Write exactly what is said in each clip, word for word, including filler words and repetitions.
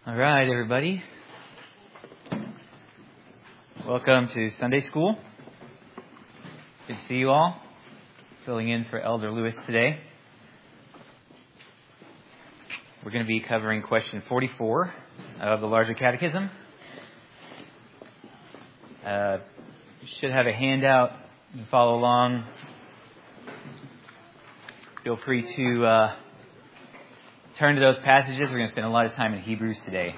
All right, everybody. Welcome to Sunday School. Good to see you all. Filling in for Elder Lewis today. We're going to be covering question forty-four of the Larger Catechism. Uh, you should have a handout. You can follow along. Feel free to uh, turn to those passages. We're going to spend a lot of time in Hebrews today.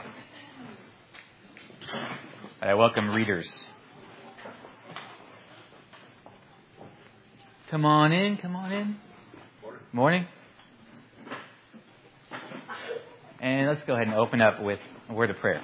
I welcome readers. Come on in, come on in. Morning. Morning. And let's go ahead and open up with a word of prayer.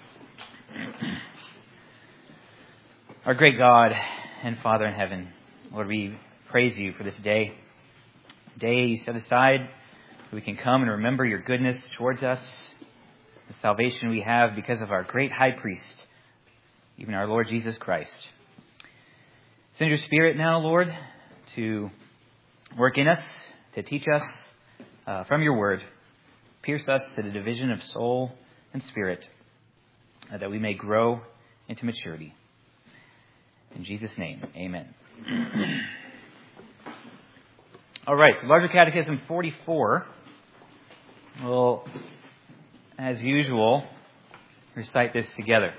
Our great God and Father in heaven, Lord, we praise you for this day. Day you set aside, we can come and remember your goodness towards us, the salvation we have because of our great high priest, even our Lord Jesus Christ. Send your Spirit now, Lord, to work in us, to teach us uh, from your word. Pierce us to the division of soul and spirit, uh, that we may grow into maturity. In Jesus' name, amen. All right, so Larger Catechism forty-four. We'll, as usual, recite this together.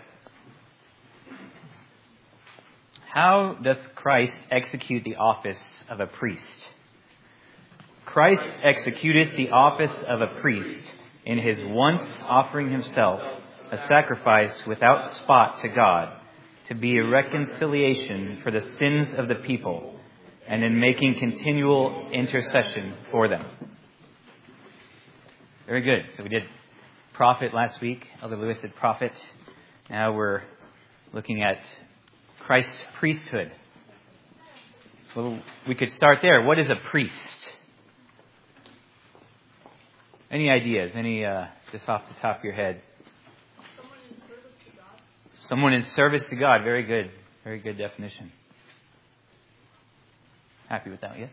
How doth Christ execute the office of a priest? Christ executeth the office of a priest in his once offering himself a sacrifice without spot to God, to be a reconciliation for the sins of the people, and in making continual intercession for them. Very good. So we did prophet last week. Elder Lewis did prophet. Now we're looking at Christ's priesthood. So we could start there. What is a priest? Any ideas? Any, uh, just off the top of your head? Someone in service to God. Someone in service to God. Very good. Very good definition. Happy with that, yes?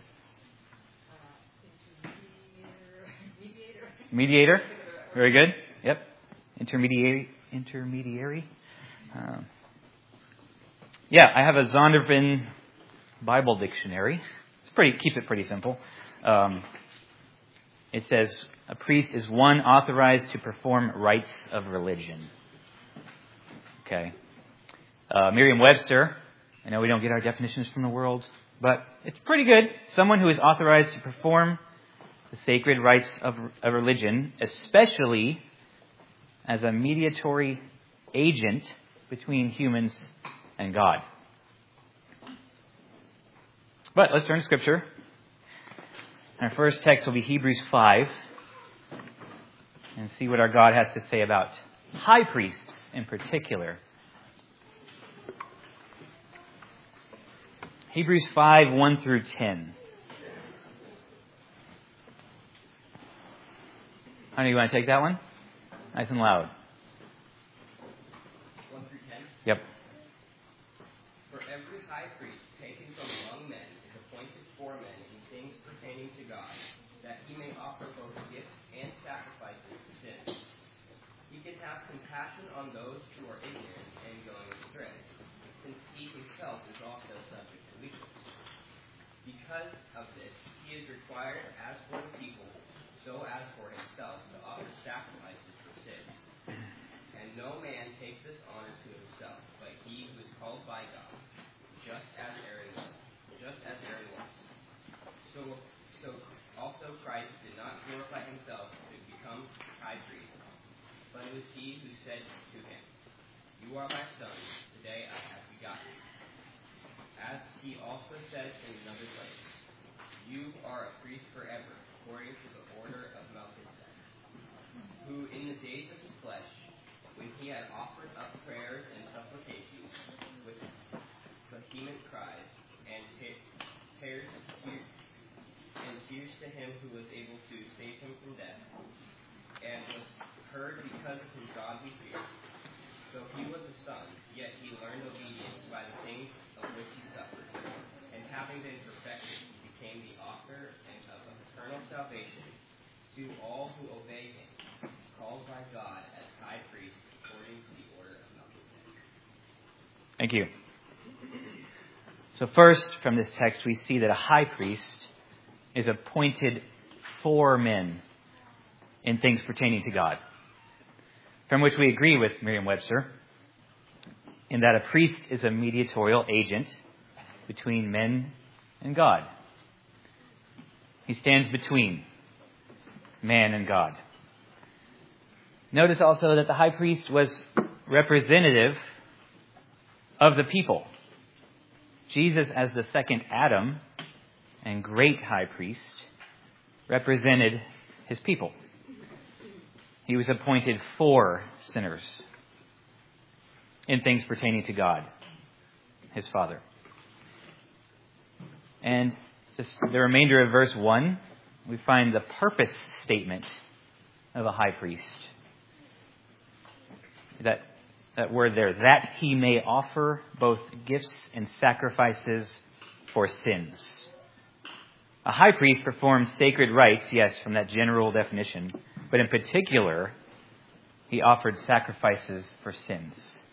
Uh, mediator. Mediator. Very good. Yep. Intermediary. Intermediary. Um, yeah, I have a Zondervan Bible dictionary. It's pretty keeps it pretty simple. Um, it says a priest is one authorized to perform rites of religion. Okay. Uh, Merriam-Webster. I know we don't get our definitions from the world, but it's pretty good. Someone who is authorized to perform the sacred rites of, of religion, especially as a mediatory agent between humans and God. But let's turn to Scripture. Our first text will be Hebrews five, and see what our God has to say about high priests in particular. Hebrews five, one through ten. Honey, you want to take that one? Nice and loud. one through ten? Yep. For every high priest taken from among men is appointed for men in things pertaining to God, that he may offer both gifts and sacrifices for sin. He can have compassion on those who are ignorant and going astray, since he himself is also subject to weakness. Because of this, he is required, as for the people, so as for himself, to offer sacrifices for sins. And no man takes this honor to himself, but he who is called by God, just as Aaron was. Just as Aaron was. So, so also Christ did not glorify himself to become high priest, but it was he who said to him, "You are my son; today I have begotten you." As he also says in another place, "You are a priest forever, according to the order of Melchizedek," who in the days of his flesh, when he had offered up prayers and supplications with vehement cries and tears, and tears to him who was able to save him from death, and was heard because of his godly fear. So he was a son, yet he learned obedience by the things of which he suffered, and having been perfected, he became the author of eternal salvation to all who obey him, called by God as high Thank you. So first, from this text, we see that a high priest is appointed for men in things pertaining to God, from which we agree with Merriam-Webster, in that a priest is a mediatorial agent between men and God. He stands between man and God. Notice also that the high priest was representative of the people. Jesus, as the second Adam and great high priest, represented his people. He was appointed for sinners in things pertaining to God, his Father. And just the remainder of verse one, we find the purpose statement of a high priest. That, that word there, that he may offer both gifts and sacrifices for sins. A high priest performed sacred rites, yes, from that general definition, but in particular, he offered sacrifices for sins.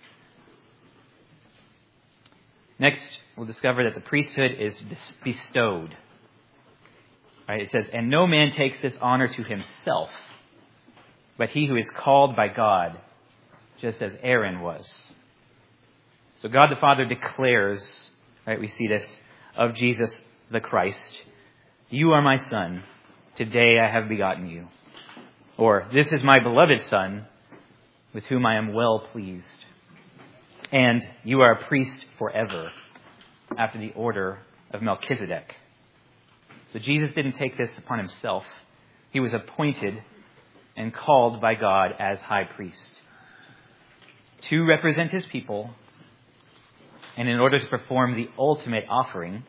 Next, we'll discover that the priesthood is bestowed. Right, it says, and no man takes this honor to himself, but he who is called by God, just as Aaron was. So God the Father declares, right, we see this, of Jesus the Christ, you are my son, today I have begotten you. Or, this is my beloved Son, with whom I am well pleased. And you are a priest forever, after the order of Melchizedek. So Jesus didn't take this upon himself. He was appointed and called by God as high priest to represent his people, and in order to perform the ultimate offering.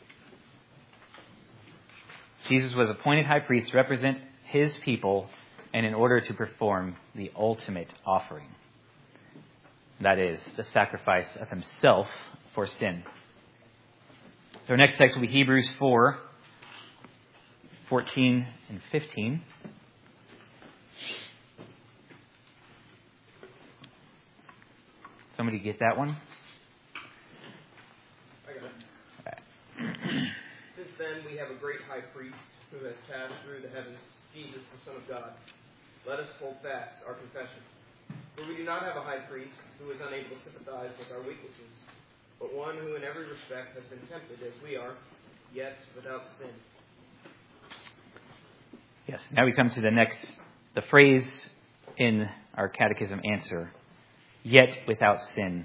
Jesus was appointed high priest to represent his people, and in order to perform the ultimate offering. That is, the sacrifice of himself for sin. So our next text will be Hebrews four, fourteen and fifteen. Somebody get that one? I got it. Okay. Since then we have a great high priest who has passed through the heavens, Jesus, the Son of God. Let us hold fast our confession. For we do not have a high priest who is unable to sympathize with our weaknesses, but one who in every respect has been tempted as we are, yet without sin. Yes, now we come to the next, the phrase in our catechism answer, yet without sin.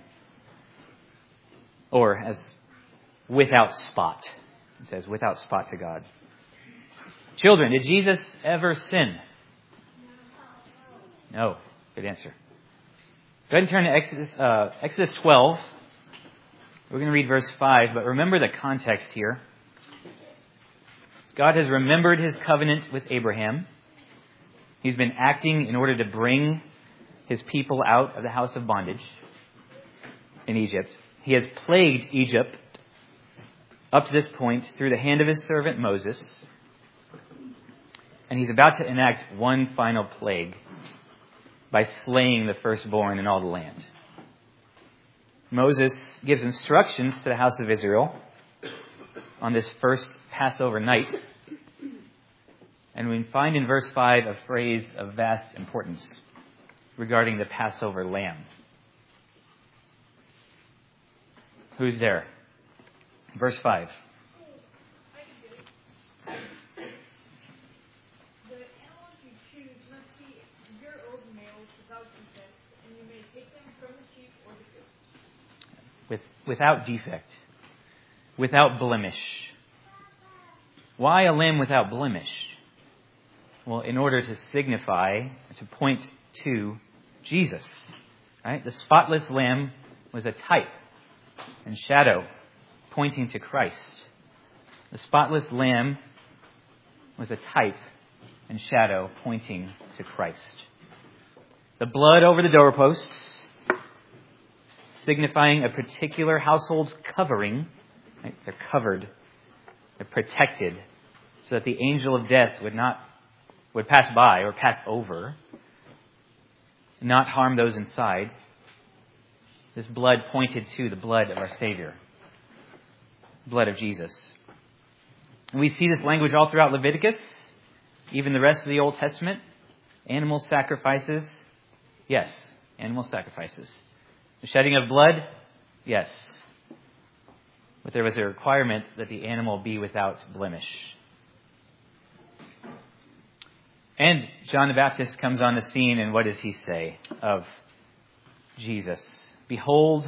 Or as without spot. It says without spot to God. Children, did Jesus ever sin? No. Good answer. Go ahead and turn to Exodus, uh, Exodus twelve. We're going to read verse five, but remember the context here. God has remembered his covenant with Abraham. He's been acting in order to bring his people out of the house of bondage in Egypt. He has plagued Egypt up to this point through the hand of his servant Moses. And he's about to enact one final plague by slaying the firstborn in all the land. Moses gives instructions to the house of Israel on this first Passover night. And we find in verse five a phrase of vast importance regarding the Passover lamb. Who's there? Verse five. The animals you choose must be year-old males without defect, and you may take them from the sheep or the goats. With, without defect. Without blemish. Why a lamb without blemish? Well, in order to signify, to point to Jesus. Right? The spotless lamb was a type and shadow pointing to Christ. The spotless lamb was a type and shadow pointing to Christ. The blood over the doorposts, signifying a particular household's covering. Right? They're covered. They're protected so that the angel of death would not would pass by or pass over, not harm those inside. This blood pointed to the blood of our Savior, blood of Jesus. And we see this language all throughout Leviticus, even the rest of the Old Testament. Animal sacrifices, yes, animal sacrifices. The shedding of blood, yes. But there was a requirement that the animal be without blemish. And John the Baptist comes on the scene, and what does he say of Jesus? Behold,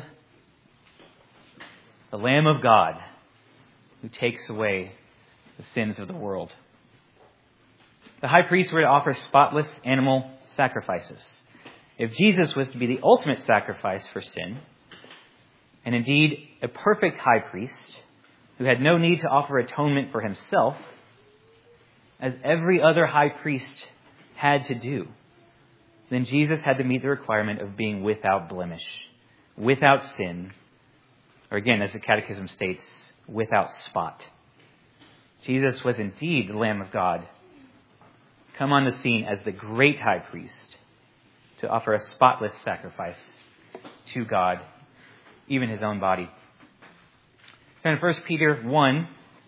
the Lamb of God who takes away the sins of the world. The high priests were to offer spotless animal sacrifices. If Jesus was to be the ultimate sacrifice for sin, and indeed a perfect high priest who had no need to offer atonement for himself, as every other high priest had to do, then Jesus had to meet the requirement of being without blemish, without sin, or again, as the Catechism states, without spot. Jesus was indeed the Lamb of God, come on the scene as the great high priest to offer a spotless sacrifice to God, even his own body. Turn to First Peter one.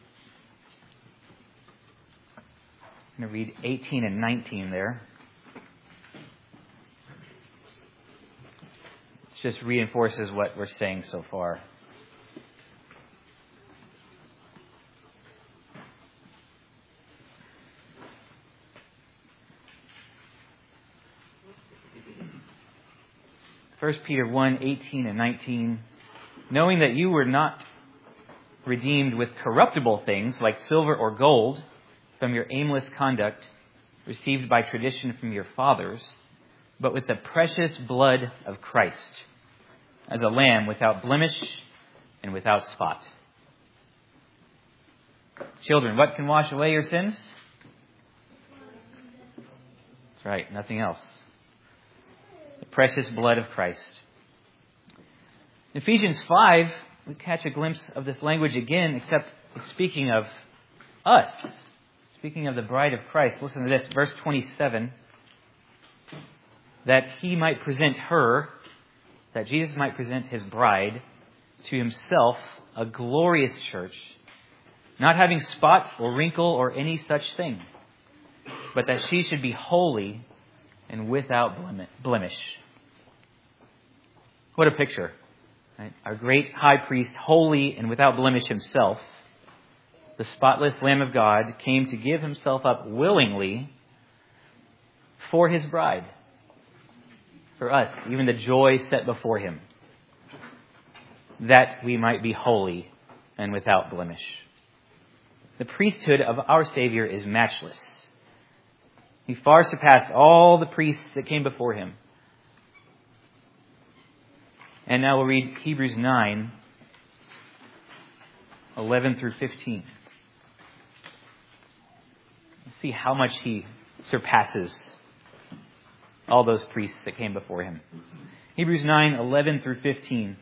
I'm going to read eighteen and nineteen there. It just reinforces what we're saying so far. First Peter one, eighteen and nineteen. Knowing that you were not redeemed with corruptible things like silver or gold from your aimless conduct received by tradition from your fathers, but with the precious blood of Christ, as a lamb without blemish and without spot. Children, what can wash away your sins? That's right, nothing else. The precious blood of Christ. In Ephesians five, we catch a glimpse of this language again, except it's speaking of us. Speaking of the bride of Christ. Listen to this, verse twenty-seven. That he might present her, that Jesus might present his bride to himself, a glorious church, not having spot or wrinkle or any such thing, but that she should be holy and without blemish. What a picture. Right? Our great high priest, holy and without blemish himself, the spotless Lamb of God, came to give himself up willingly for his bride. For us, even the joy set before him, that we might be holy and without blemish. The priesthood of our Savior is matchless. He far surpassed all the priests that came before him. And now we'll read Hebrews nine, eleven through fifteen. Let's see how much he surpasses all those priests that came before him. Hebrews nine, eleven through fifteen.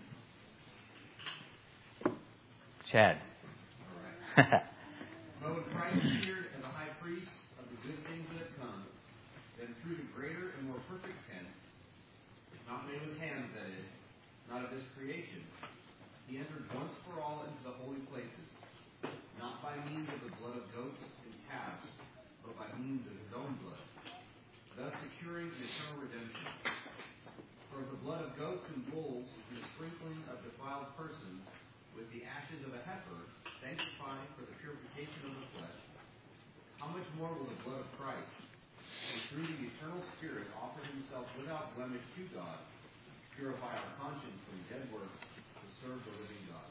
Chad. All right. But when Christ appeared as a high priest of the good things that have come, then through the greater and more perfect tent, not made with hands, that is, not of this creation, he entered once for all into the holy places, not by means of the blood of goats and calves, but by means of his own blood, thus securing an eternal redemption. For if the blood of goats and bulls and the sprinkling of defiled persons with the ashes of a heifer sanctify for the purification of the flesh, how much more will the blood of Christ, who through the eternal Spirit offered himself without blemish to God, purify our conscience from dead works to serve the living God?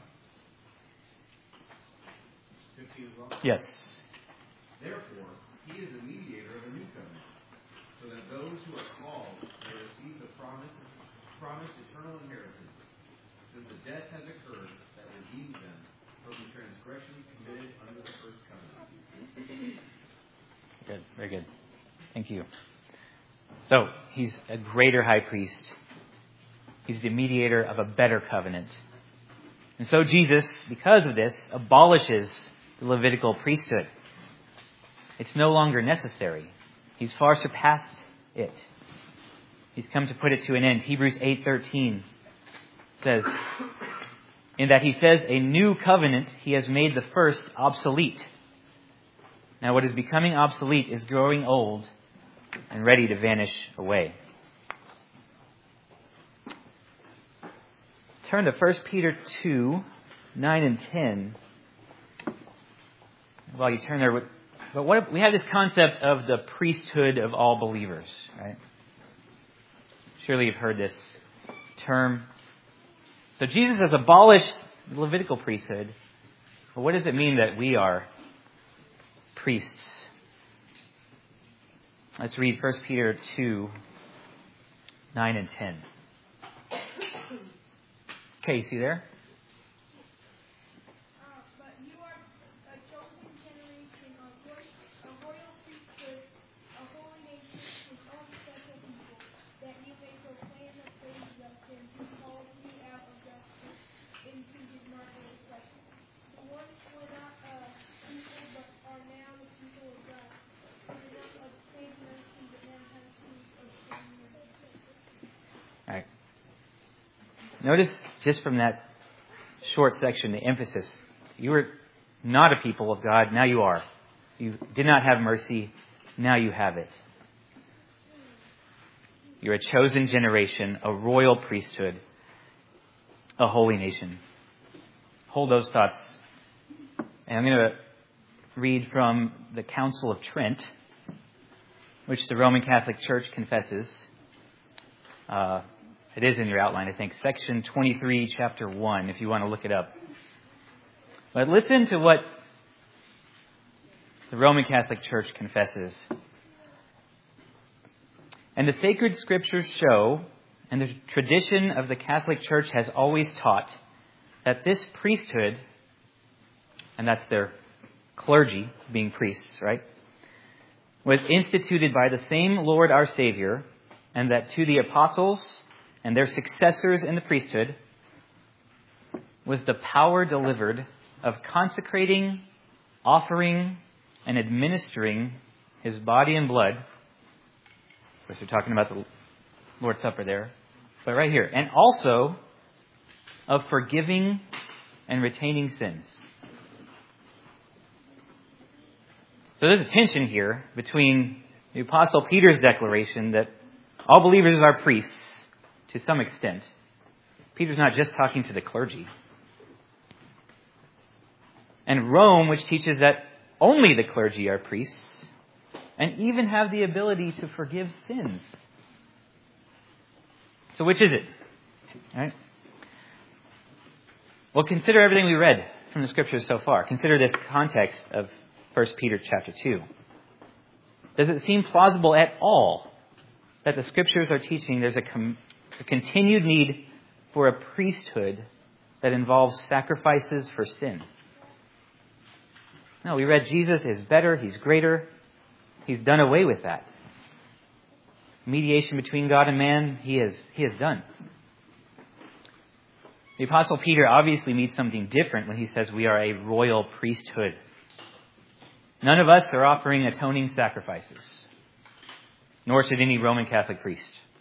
fifteen as well? Yes. Therefore, he is the mediator of a new covenant, so that those who are called may receive the promised, promised eternal inheritance, since the death has occurred that redeems them from the transgressions committed under the first covenant. Good. Very good. Thank you. So, he's a greater high priest. He's the mediator of a better covenant. And so Jesus, because of this, abolishes the Levitical priesthood. It's no longer necessary. He's far surpassed it. He's come to put it to an end. Hebrews eight thirteen says, in that he says a new covenant, he has made the first obsolete. Now what is becoming obsolete is growing old and ready to vanish away. Turn to First Peter two, nine and ten. While you turn there, but what we have this concept of the priesthood of all believers, right? Surely you've heard this term. So Jesus has abolished the Levitical priesthood. But what does it mean that we are priests? Let's read First Peter two, nine and ten. Okay, you see there? All right. Notice just from that short section, the emphasis. You were not a people of God, now you are. You did not have mercy, now you have it. You're a chosen generation, a royal priesthood, a holy nation. Hold those thoughts. And I'm going to read from the Council of Trent, which the Roman Catholic Church confesses. Uh, it is in your outline, I think. Section twenty-three, chapter one, if you want to look it up. But listen to what the Roman Catholic Church confesses. And the sacred scriptures show, and the tradition of the Catholic Church has always taught, that this priesthood, and that's their clergy, being priests, right, was instituted by the same Lord our Savior, and that to the apostles and their successors in the priesthood was the power delivered of consecrating, offering, and administering his body and blood. Of course, we're talking about the Lord's Supper there. But right here. And also of forgiving and retaining sins. So there's a tension here between the Apostle Peter's declaration that all believers are priests to some extent. Peter's not just talking to the clergy. And Rome, which teaches that only the clergy are priests and even have the ability to forgive sins. So which is it? All right. Well, consider everything we read from the scriptures so far. Consider this context of First Peter chapter two. Does it seem plausible at all that the scriptures are teaching there's a, com- a continued need for a priesthood that involves sacrifices for sin? No, we read Jesus is better, he's greater, he's done away with that. Mediation between God and man, he has, he has done. The Apostle Peter obviously means something different when he says we are a royal priesthood. None of us are offering atoning sacrifices, nor should any Roman Catholic priest.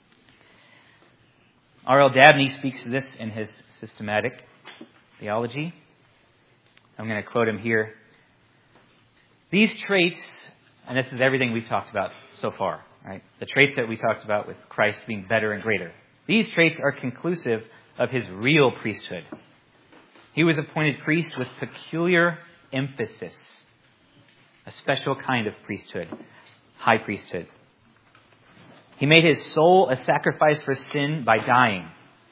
R L Dabney speaks to this in his systematic theology. I'm going to quote him here. These traits, and this is everything we've talked about so far, right? The traits that we talked about with Christ being better and greater. These traits are conclusive of his real priesthood. He was appointed priest with peculiar emphasis. A special kind of priesthood. High priesthood. He made his soul a sacrifice for sin by dying.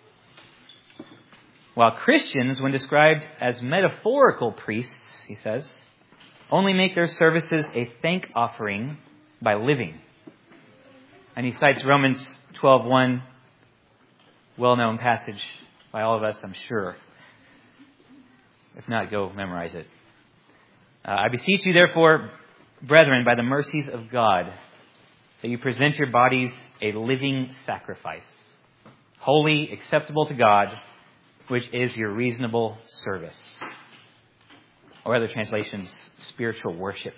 While Christians, when described as metaphorical priests, he says, only make their services a thank offering by living. And he cites Romans twelve one, well-known passage by all of us, I'm sure. If not, go memorize it. Uh, I beseech you, therefore, brethren, by the mercies of God, that you present your bodies a living sacrifice, holy, acceptable to God, which is your reasonable service. Or other translations, spiritual worship.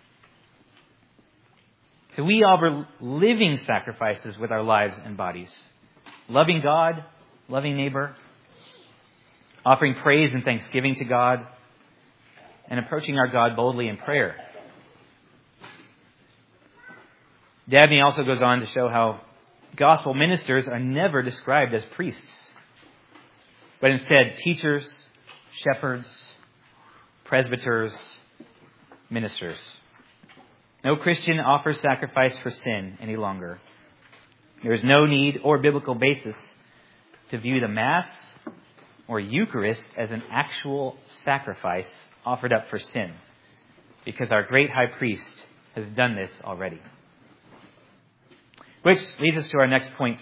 So we offer living sacrifices with our lives and bodies. Loving God, loving neighbor, offering praise and thanksgiving to God, and approaching our God boldly in prayer. Dabney also goes on to show how gospel ministers are never described as priests, but instead teachers, shepherds, presbyters, ministers. No Christian offers sacrifice for sin any longer. There is no need or biblical basis to view the Mass or Eucharist as an actual sacrifice offered up for sin, because our great high priest has done this already. Which leads us to our next point.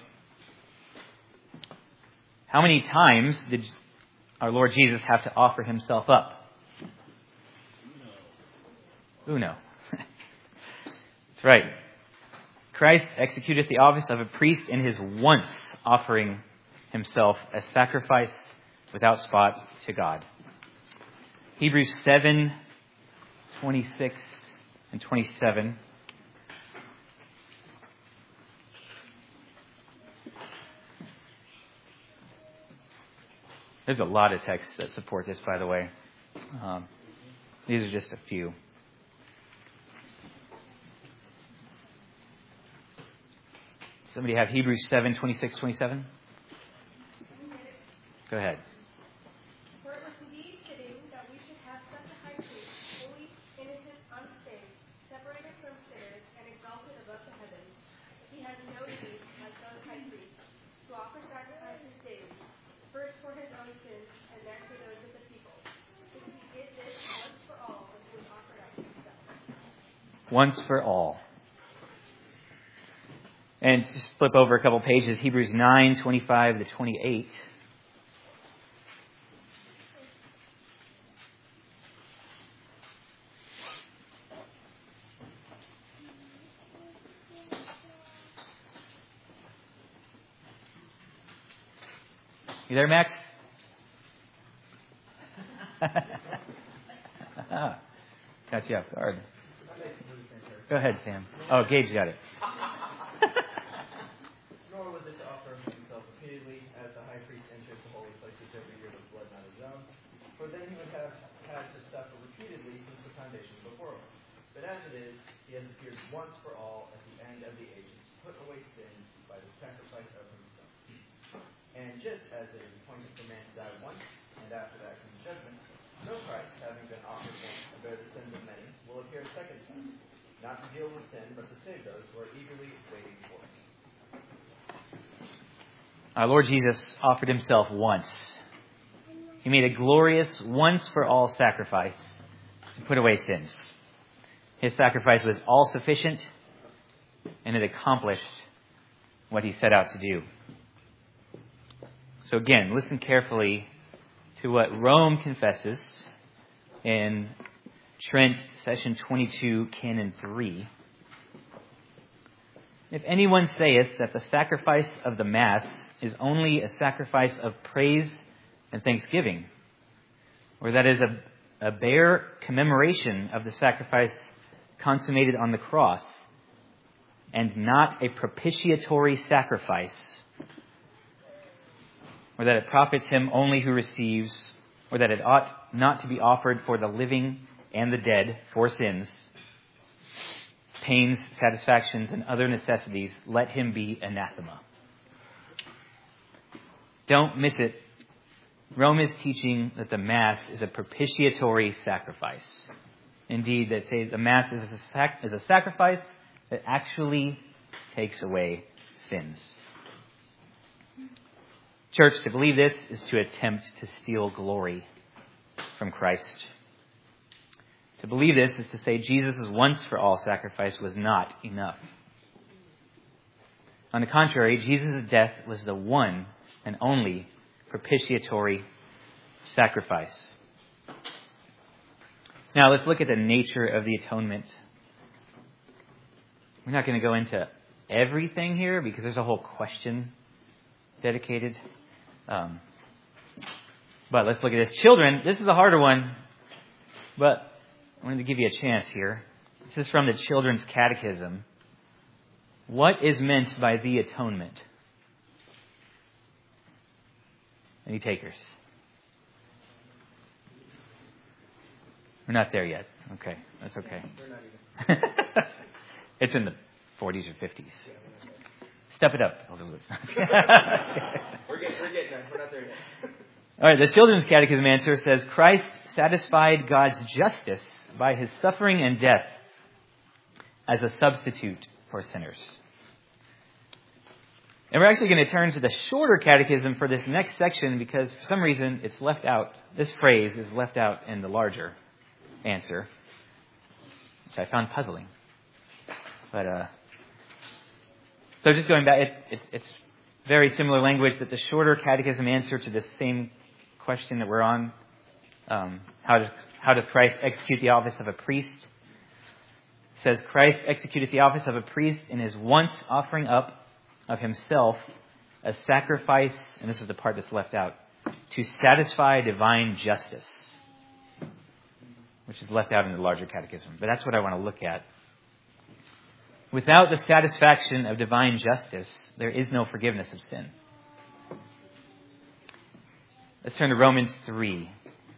How many times did our Lord Jesus have to offer himself up? Uno. That's right. Christ executed the office of a priest in his once offering himself as sacrifice without spot to God. Hebrews seven, twenty-six and twenty-seven. There's a lot of texts that support this, by the way. Um, these are just a few. Somebody have Hebrews seven, twenty-six, twenty-seven? Go ahead. For it was indeed fitting that we should have such a high priest, holy, innocent, unstained, separated from sinners, and exalted above the heavens. He has no need, like those high priests, to offer sacrifices daily, first for his own sins, and then for those of the people. Since he did this once for all when he was offered up himself. Once for all. And just flip over a couple pages, Hebrews nine, twenty-five to twenty-eight. You there, Max? Got you off guard. Go ahead, Sam. Oh, Gabe's got it. Nor was it to offer himself repeatedly as the high priest enters the holy places every year with blood not his own, for then he would have had to suffer repeatedly since the foundation of the world. But as it is, he has appeared once for all at the end of the ages to put away sin by the sacrifice of himself. And just as it is appointed for man to die once, and after that comes judgment, no Christ, having been offered once to bear the sins of many, will appear a second time, not to deal with sin, but to save those who are eagerly waiting for him. Our Lord Jesus offered himself once. He made a glorious once-for-all sacrifice to put away sins. His sacrifice was all-sufficient, and it accomplished what he set out to do. So again, listen carefully to what Rome confesses in Trent, Session twenty-two, Canon three. If anyone saith that the sacrifice of the Mass is only a sacrifice of praise and thanksgiving, or that is a, a bare commemoration of the sacrifice consummated on the cross, and not a propitiatory sacrifice, or that it profits him only who receives, or that it ought not to be offered for the living and the dead for sins, pains, satisfactions, and other necessities, let him be anathema. Don't miss it. Rome is teaching that the Mass is a propitiatory sacrifice. Indeed, that say the Mass is a, sac- is a sacrifice that actually takes away sins. Church, to believe this is to attempt to steal glory from Christ. To believe this is to say Jesus' once for all sacrifice was not enough. On the contrary, Jesus' death was the one and only propitiatory sacrifice. Now let's look at the nature of the atonement. We're not going to go into everything here because there's a whole question dedicated. Um, but let's look at this. Children, this is a harder one, but I wanted to give you a chance here. This is from the Children's Catechism. What is meant by the atonement? Any takers? We're not there yet. Okay, that's okay. They're not even. It's in the forties or fifties. Step it up. We're getting, we're getting there. We're not there yet. All right, the Children's Catechism answer says, Christ satisfied God's justice by his suffering and death as a substitute for sinners. And we're actually going to turn to the shorter catechism for this next section because for some reason it's left out. This phrase is left out in the larger answer, which I found puzzling. But, uh, so just going back, it, it, it's very similar language, but the shorter catechism answer to the same question that we're on, um, how does, how does Christ execute the office of a priest? It says, Christ executed the office of a priest in his once offering up of himself a sacrifice, and this is the part that's left out, to satisfy divine justice, which is left out in the larger catechism. But that's what I want to look at. Without the satisfaction of divine justice, there is no forgiveness of sin. Let's turn to Romans three,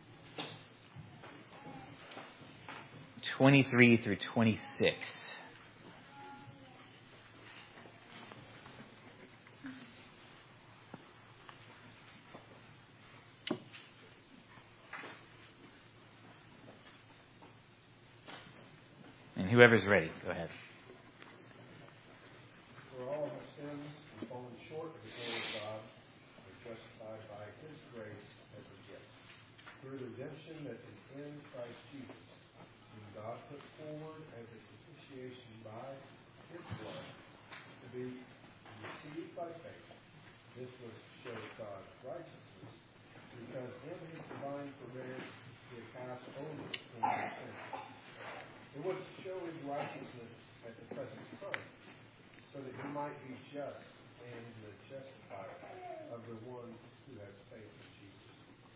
twenty-three through twenty-six. And whoever's ready, go ahead. For all have sinned and fallen short of the glory of God, are justified by his grace as a gift, through the redemption that is in Christ Jesus, whom God put forward as a propitiation by his blood, to be received by faith. This was to show God's righteousness, because in his divine forbearance he had passed over former sins. It was to show his righteousness at the present time, so that he might be just and the justifier of the one who has faith in Jesus.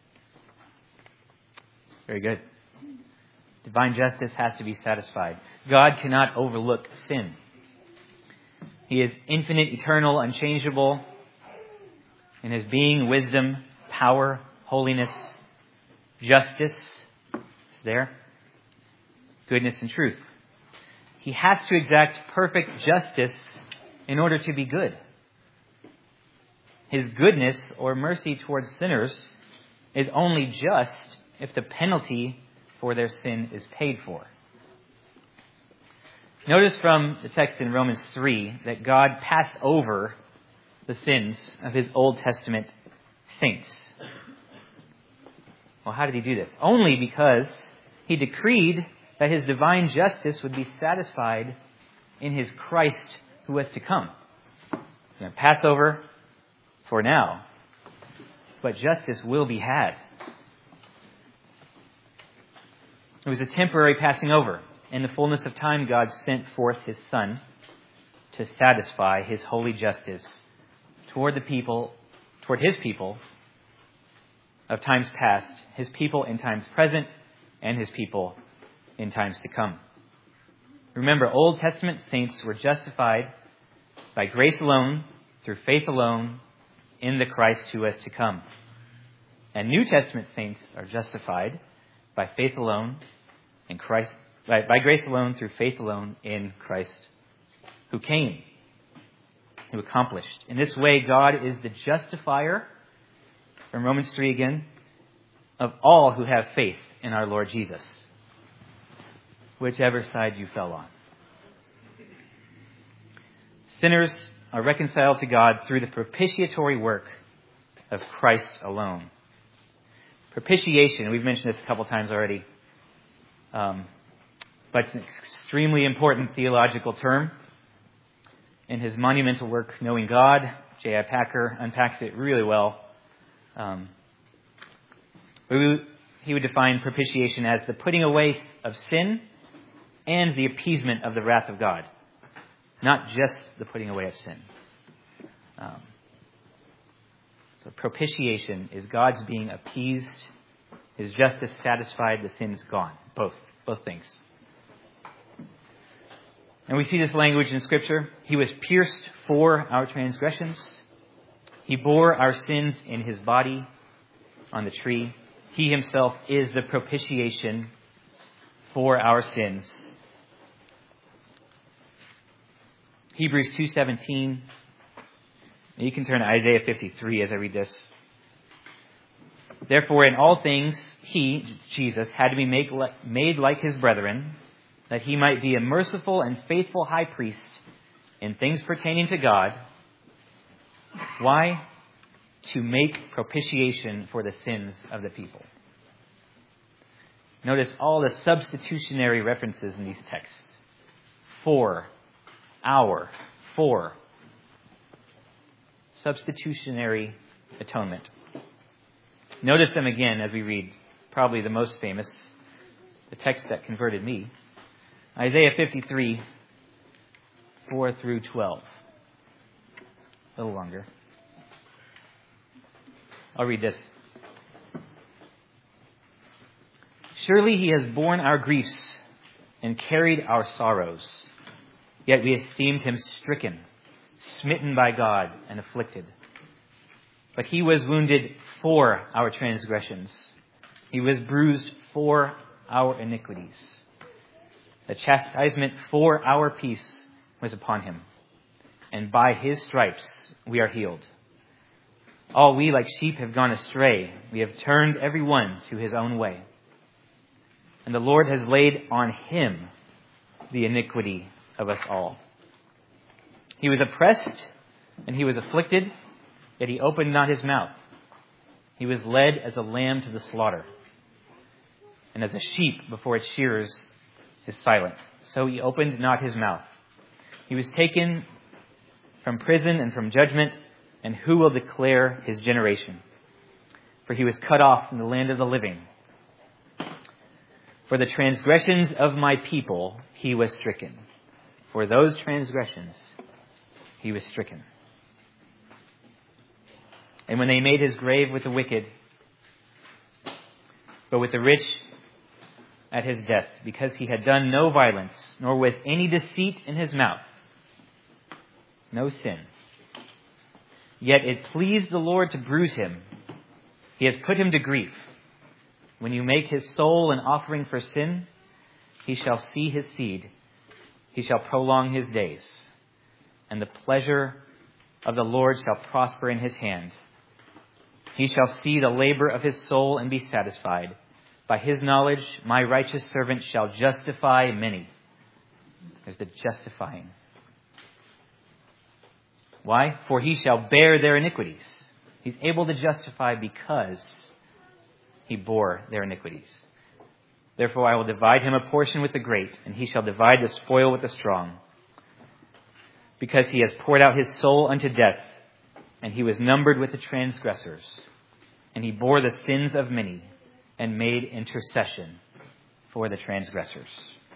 Very good. Divine justice has to be satisfied. God cannot overlook sin. He is infinite, eternal, unchangeable in his being, wisdom, power, holiness, justice. It's there. Goodness and truth. He has to exact perfect justice in order to be good. His goodness or mercy towards sinners is only just if the penalty for their sin is paid for. Notice from the text in Romans three that God passed over the sins of his Old Testament saints. Well, how did he do this? Only because he decreed that his divine justice would be satisfied in his Christ who was to come. You know, Passover for now, but justice will be had. It was a temporary passing over. In the fullness of time, God sent forth his Son to satisfy his holy justice toward the people, toward his people of times past, his people in times present, and his people in times to come. Remember, Old Testament saints were justified by grace alone, through faith alone, in the Christ who was to come. And New Testament saints are justified by faith alone, in Christ, by, by grace alone, through faith alone, in Christ who came, who accomplished. In this way, God is the justifier, from Romans three again, of all who have faith in our Lord Jesus, whichever side you fell on. Sinners are reconciled to God through the propitiatory work of Christ alone. Propitiation, we've mentioned this a couple times already, um, but it's an extremely important theological term. In his monumental work, Knowing God, J I Packer unpacks it really well. Um, he would define propitiation as the putting away of sin and the appeasement of the wrath of God. Not just the putting away of sin. Um, so propitiation is God's being appeased, his justice satisfied, the sin's gone. Both. Both things. And we see this language in Scripture. He was pierced for our transgressions. He bore our sins in his body on the tree. He himself is the propitiation for our sins. Hebrews two seventeen. You can turn to Isaiah fifty-three as I read this. Therefore, in all things, he, Jesus, had to be made, made like his brethren, that he might be a merciful and faithful high priest in things pertaining to God. Why? To make propitiation for the sins of the people. Notice all the substitutionary references in these texts. For, our, for. Substitutionary atonement. Notice them again as we read probably the most famous, the text that converted me. Isaiah fifty-three, four through twelve. A little longer. I'll read this. Surely he has borne our griefs and carried our sorrows. Yet we esteemed him stricken, smitten by God, and afflicted. But he was wounded for our transgressions. He was bruised for our iniquities. The chastisement for our peace was upon him, and by his stripes we are healed. All we like sheep have gone astray. We have turned every one to his own way. And the Lord has laid on him the iniquity of us all. He was oppressed and he was afflicted, yet he opened not his mouth. He was led as a lamb to the slaughter, and as a sheep before its shearers is silent, so he opened not his mouth. He was taken from prison and from judgment, and who will declare his generation? For he was cut off from the land of the living. For the transgressions of my people he was stricken. For those transgressions he was stricken. And when they made his grave with the wicked, but with the rich at his death, because he had done no violence, nor with any deceit in his mouth, no sin. Yet it pleased the Lord to bruise him. He has put him to grief. When you make his soul an offering for sin, he shall see his seed. He shall prolong his days. And the pleasure of the Lord shall prosper in his hand. He shall see the labor of his soul and be satisfied. By his knowledge, my righteous servant shall justify many. There's the justifying. Why? For he shall bear their iniquities. He's able to justify because he bore their iniquities. Therefore I will divide him a portion with the great, and he shall divide the spoil with the strong. Because he has poured out his soul unto death, and he was numbered with the transgressors. And he bore the sins of many, and made intercession for the transgressors.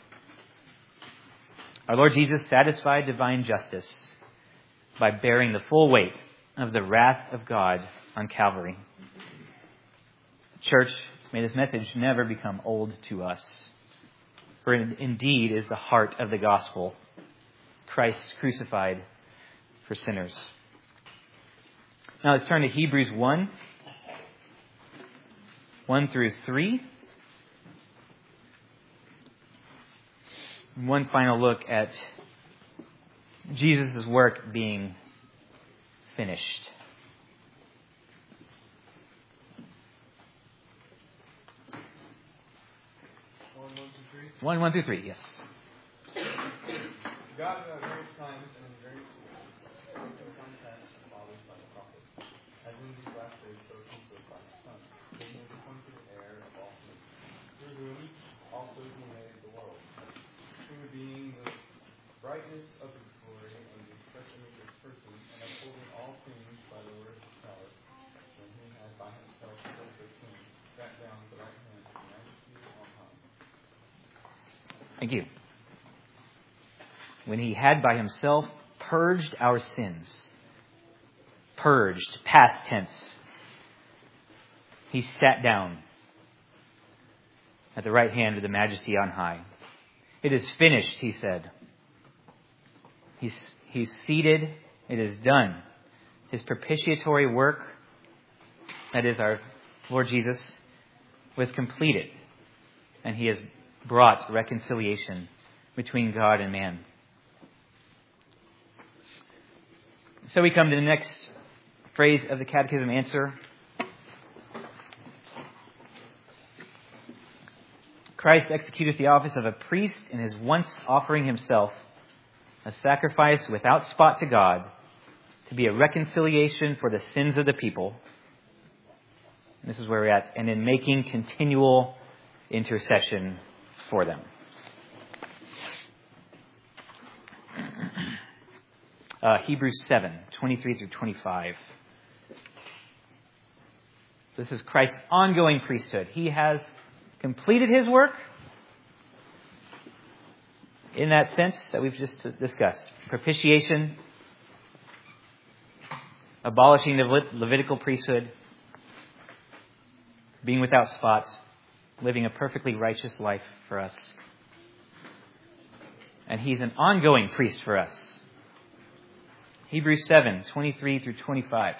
Our Lord Jesus satisfied divine justice by bearing the full weight of the wrath of God on Calvary. Church, may this message never become old to us. For it indeed is the heart of the gospel. Christ crucified for sinners. Now let's turn to Hebrews one. one through three. One final look at Jesus' work being finished. One, one, two, three. One, one through three, yes. God, who at various times and in various ways, spoke to some past and fathers by the prophets, as in these last days spoken to us by his Son, who is the appointed heir of all things, through whom also he made the world, who being the brightness of his glory and the expression of his person, and upholding all things by the word of his power, when he had by himself purged our sins, sat down at the right hand of the majesty on high. Thank you. When he had by himself purged our sins. Purged, past tense. He sat down at the right hand of the majesty on high. It is finished, he said. He's, he's seated. It is done. His propitiatory work, that is our Lord Jesus, was completed. And he has brought reconciliation between God and man. So we come to the next phrase of the Catechism answer. Christ executeth the office of a priest in his once offering himself a sacrifice without spot to God, to be a reconciliation for the sins of the people. And this is where we're at. And in making continual intercession for them. Uh, Hebrews seven, twenty-three through twenty-five. This is Christ's ongoing priesthood. He has completed his work in that sense that we've just discussed. Propitiation, abolishing the Levitical priesthood, being without spot, living a perfectly righteous life for us. And he's an ongoing priest for us. Hebrews seven, twenty-three through twenty-five.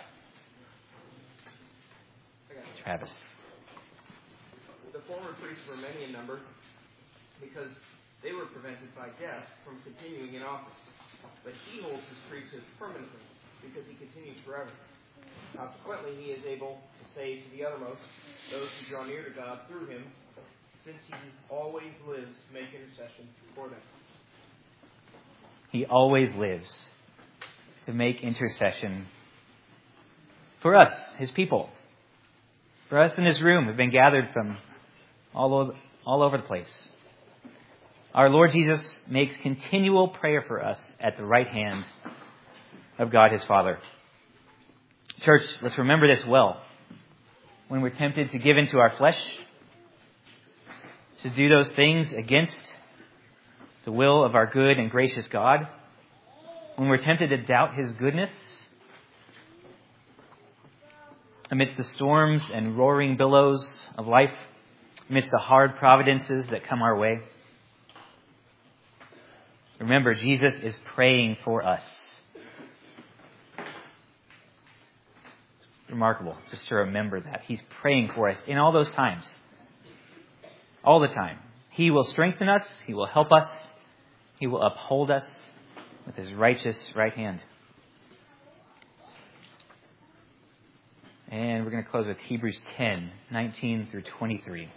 Travis. The former priests were many in number because they were prevented by death from continuing in office. But he holds his priesthood permanently because he continues forever. Consequently, he is able to save to the uttermost those who draw near to God through him, since he always lives to make intercession for them. He always lives to make intercession for us, his people. For us in this room, we've been gathered from all over, all over the place. Our Lord Jesus makes continual prayer for us at the right hand of God his Father. Church, let's remember this well. When we're tempted to give into our flesh, to do those things against the will of our good and gracious God, when we're tempted to doubt his goodness, amidst the storms and roaring billows of life, amidst the hard providences that come our way, remember, Jesus is praying for us. It's remarkable just to remember that. He's praying for us in all those times. All the time. He will strengthen us. He will help us. He will uphold us with his righteous right hand. And we're going to close with Hebrews ten, nineteen through twenty-three.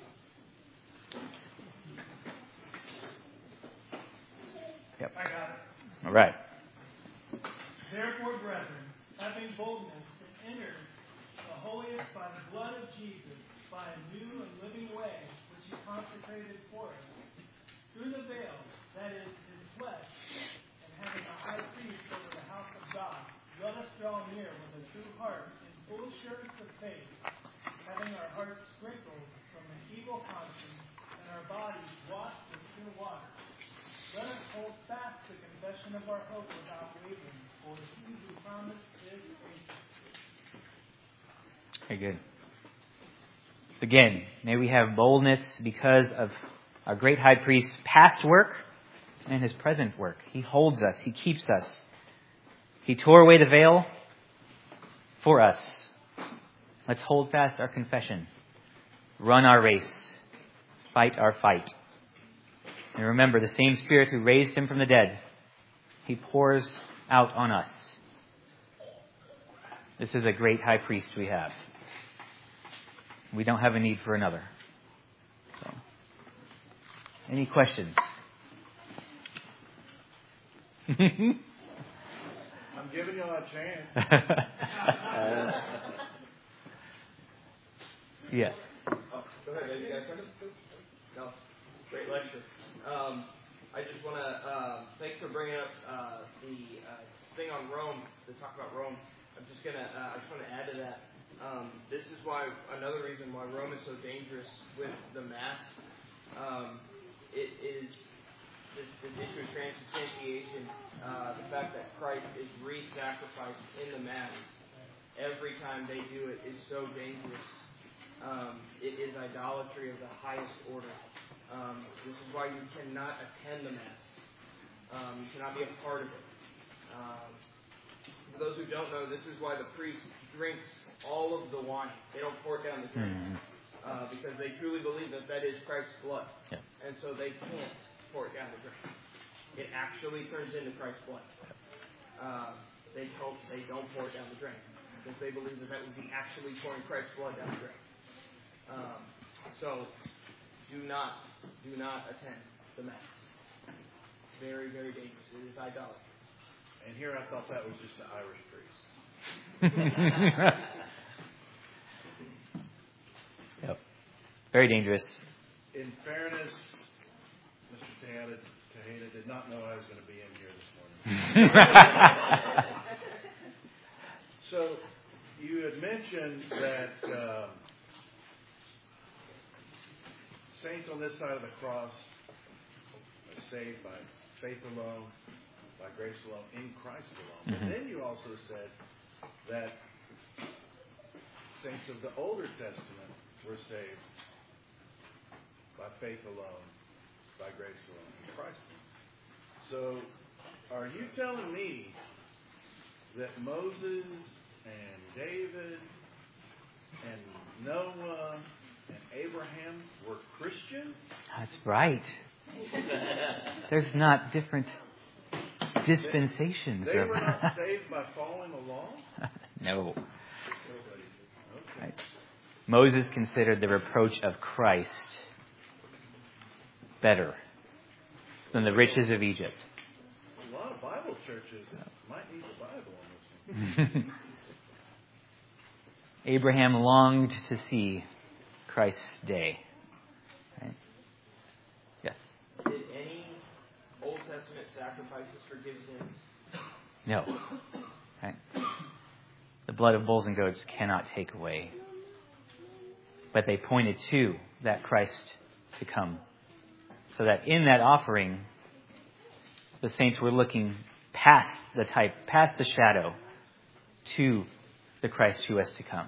Yep. I got it. All right. Therefore, brethren, having boldness to enter the holiest by the blood of Jesus, by a new and living way, which he consecrated for us, through the veil, that is, his flesh, and having a high priest over the house of God, let us draw near with a true heart, in full assurance of faith, having our hearts sprinkled from an evil conscience, and our bodies washed with pure water. Let us hold fast the confession of our hope without wavering, for he who promised is faithful. Very good. So again, may we have boldness because of our great high priest's past work and his present work. He holds us. He keeps us. He tore away the veil for us. Let's hold fast our confession. Run our race. Fight our fight. And remember, the same Spirit who raised him from the dead, he pours out on us. This is a great high priest we have. We don't have a need for another. So, any questions? I'm giving you a chance. uh, yeah. Oh, go ahead. You guys ready? No. Great lecture. Um, I just want to uh, thanks for bringing up uh, the uh, thing on Rome, to talk about Rome. I'm just gonna. Uh, I just want to add to that. Um, this is why another reason why Rome is so dangerous with the Mass. Um, it is this, this issue of transubstantiation. Uh, the fact that Christ is re-sacrificed in the Mass every time they do it is so dangerous. Um, it is idolatry of the highest order. Um, this is why you cannot attend the Mass. Um, you cannot be a part of it. Um, for those who don't know, this is why the priest drinks all of the wine. They don't pour it down the drink. Mm-hmm. uh, because they truly believe that that is Christ's blood. Yeah. and so they can't pour it down the drain. It actually turns into Christ's blood. Uh, they don't, they don't pour it down the drain because they believe that that would be actually pouring Christ's blood down the drain. Um, so do not, do not attend the Mass. Very, very dangerous. It is idolatry. And here I thought that was just the Irish priest. Yep. Very dangerous. In fairness, Mister Tejada, Tejada did not know I was going to be in here this morning. So you had mentioned that um, saints on this side of the cross are saved by faith alone, by grace alone, in Christ alone. Mm-hmm. But then you also said that saints of the Older Testament were saved by faith alone, by grace alone, in Christ alone. So, are you telling me that Moses and David and Noah and Abraham were Christians? That's right. There's not different dispensations. They, they were not saved by following the law? No. Okay. Right. Moses considered the reproach of Christ better than the riches of Egypt. A lot of Bible churches might need the Bible on this one. Abraham longed to see Christ's day. Right? Yes. Did any Old Testament sacrifices forgive sins? No. Right? The blood of bulls and goats cannot take away. But they pointed to that Christ to come. So that in that offering, the saints were looking past the type, past the shadow, to the Christ who was to come.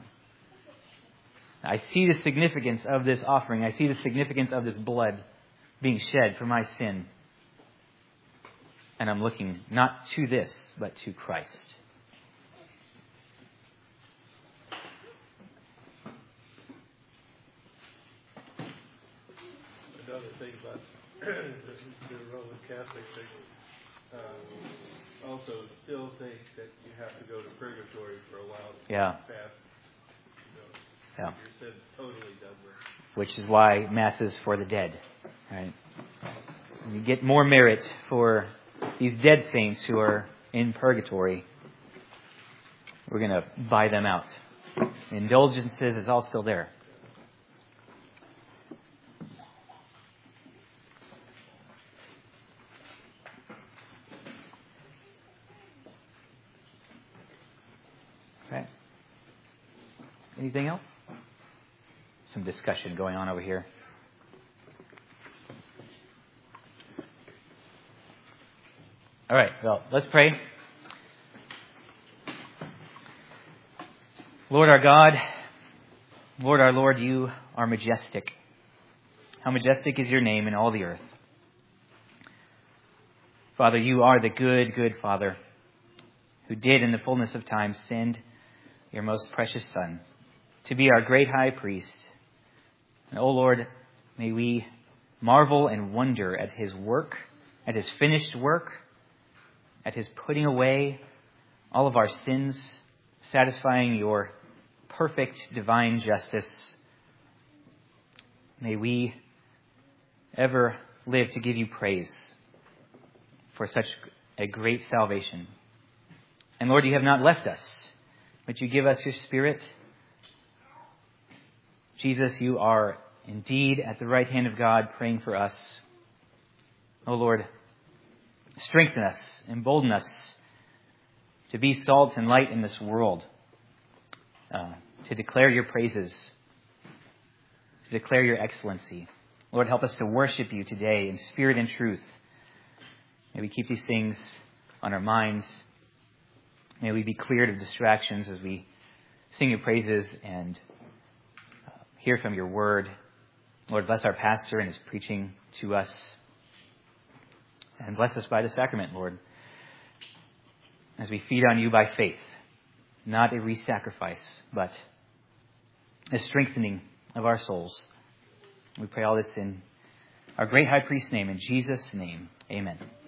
I see the significance of this offering. I see the significance of this blood being shed for my sin. And I'm looking not to this, but to Christ. Another thing about the Roman Catholics, they uh, also still think that you have to go to purgatory for a while to Yeah. fast. So Yeah. your sin's totally done with. Which is why Mass is for the dead. Right? And you get more merit for these dead saints who are in purgatory. We're going to buy them out. Indulgences is all still there. Okay. Anything else? Some discussion going on over here. All right, well, let's pray. Lord our God, Lord our Lord, you are majestic. How majestic is your name in all the earth. Father, you are the good, good Father who did in the fullness of time send your most precious Son to be our great high priest. And, O Lord, may we marvel and wonder at his work, at his finished work, at his putting away all of our sins, satisfying your perfect divine justice. May we ever live to give you praise for such a great salvation. And Lord, you have not left us, but you give us your Spirit. Jesus, you are indeed at the right hand of God praying for us. Oh Lord, strengthen us, embolden us to be salt and light in this world, uh, to declare your praises, to declare your excellency. Lord, help us to worship you today in spirit and truth. May we keep these things on our minds. May we be cleared of distractions as we sing your praises and uh, hear from your word. Lord, bless our pastor and his preaching to us. And bless us by the sacrament, Lord, as we feed on you by faith, not a re-sacrifice, but a strengthening of our souls. We pray all this in our great high priest's name. In Jesus' name, amen.